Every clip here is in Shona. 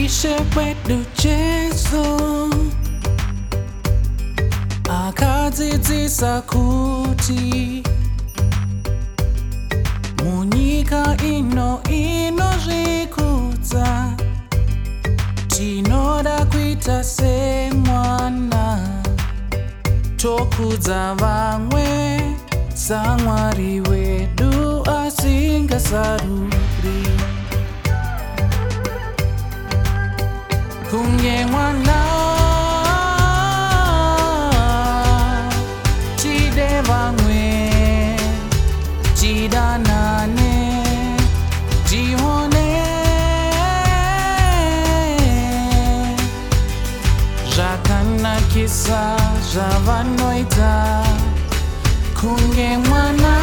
wedu Jesu akadzidzisa kuti munyika inozvikudza tinoda kuita semwana tokudza vamwe saMwari wedu asingasaruri kunge mwana tide vamwe tidanane tione zvakanakisa zvavanoita kunge mwana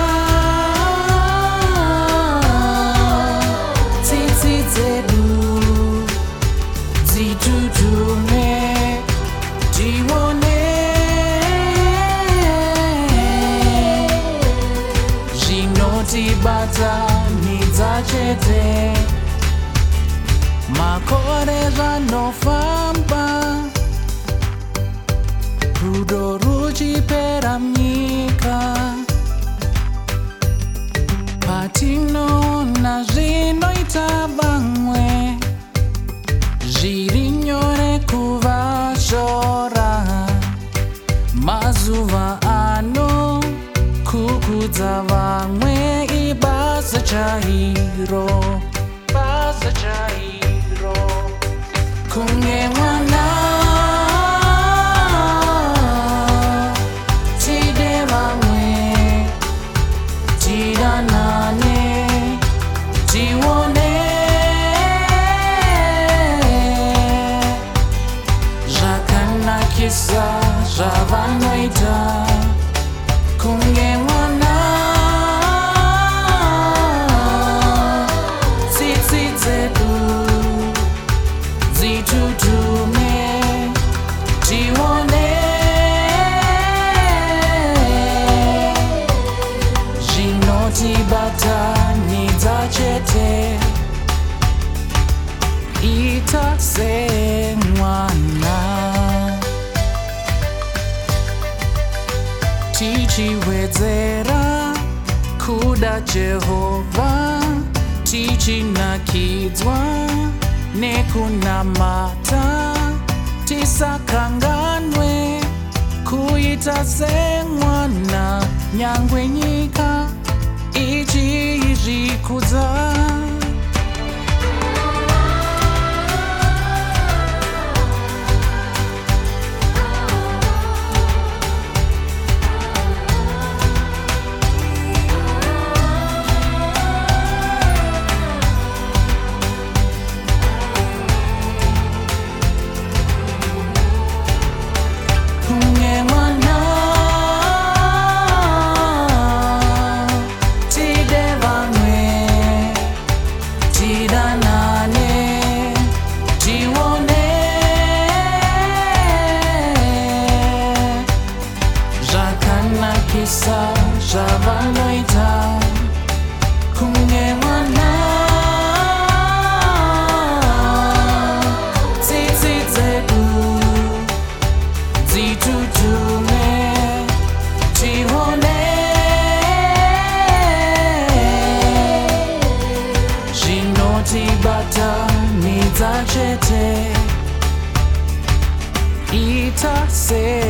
tsitsi dzedu dzitutume tione zvinotibatanidza chete makore zvanofamba rudo ruchipera munyika patinoona zvinoita vamwe zviri nyore kuvashora mazuva ano kukudza vamwe ibasa chairo kunge mwana tide vamwe tidanane tione zvakanakisa zvavanoita kunge mwana tsitsi dzedu dzitutume tione zvinotibatanidza chete ita semwana tichiwedzera kuda Jehovha tichinakidzwa nekunamata tisakanganwe kuita semwana nyangwe nyika ichizvikudza zvakanakisa zvavanoita kunge mwana tsitsi dzedu dzitutume tione zvinotibatanidza chete ita se